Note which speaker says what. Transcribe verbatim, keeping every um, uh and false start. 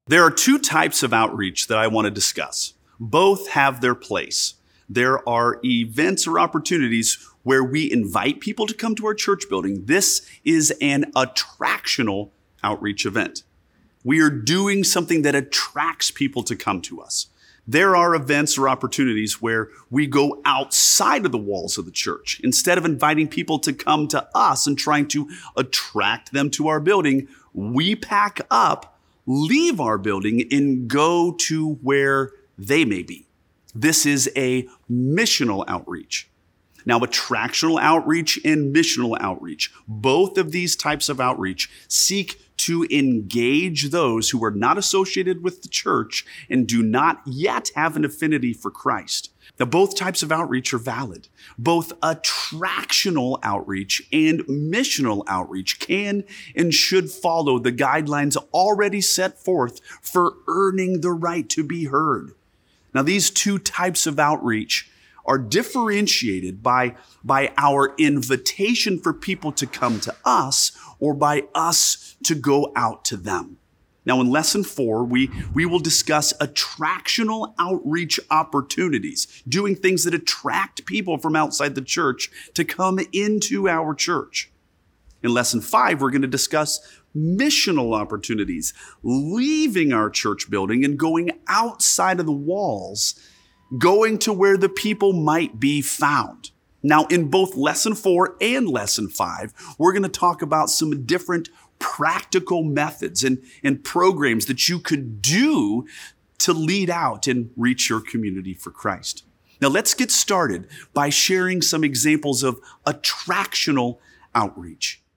Speaker 1: There are two types of outreach that I want to discuss. Both have their place. There are events or opportunities where we invite people to come to our church building. This is an attractional outreach event. We are doing something that attracts people to come to us. There are events or opportunities where we go outside of the walls of the church. Instead of inviting people to come to us and trying to attract them to our building, we pack up, leave our building, and go to where they may be. This is a missional outreach. Now, attractional outreach and missional outreach, both of these types of outreach seek to engage those who are not associated with the church and do not yet have an affinity for Christ. Now, both types of outreach are valid. Both attractional outreach and missional outreach can and should follow the guidelines already set forth for earning the right to be heard. Now, these two types of outreach are differentiated by, by our invitation for people to come to us or by us to go out to them. Now, in lesson four, we, we will discuss attractional outreach opportunities, doing things that attract people from outside the church to come into our church. In lesson five, we're going to discuss missional opportunities, leaving our church building and going outside of the walls, going to where the people might be found. Now, in both lesson four and lesson five, we're going to talk about some different practical methods and, and programs that you could do to lead out and reach your community for Christ. Now, let's get started by sharing some examples of attractional outreach.